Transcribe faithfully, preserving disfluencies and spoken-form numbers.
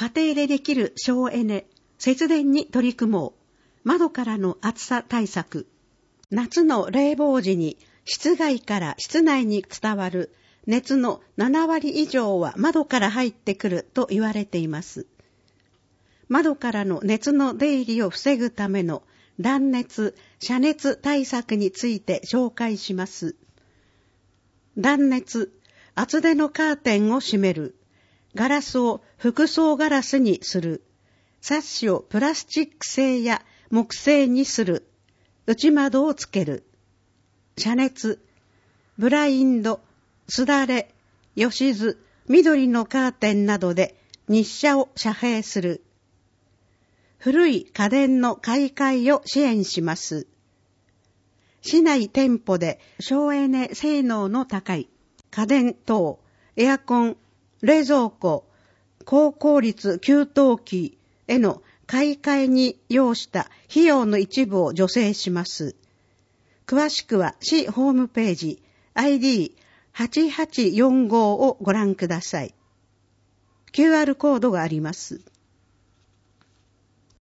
家庭でできる省エネ、節電に取り組もう。窓からの暑さ対策。夏の冷房時に室外から室内に伝わる熱のななわり以上は窓から入ってくると言われています。窓からの熱の出入りを防ぐための断熱、遮熱対策について紹介します。断熱、厚手のカーテンを閉める。ガラスを複層ガラスにする。サッシをプラスチック製や木製にする。内窓をつける。遮熱、ブラインド、すだれ、よしず、緑のカーテンなどで日射を遮蔽する。古い家電の買い替えを支援します。市内店舗で省エネ性能の高い家電等、エアコン、冷蔵庫、高効率給湯器への買い替えに要した費用の一部を助成します。詳しくは市ホームページ アイディーはちはちよんご をご覧ください。キューアール コードがあります。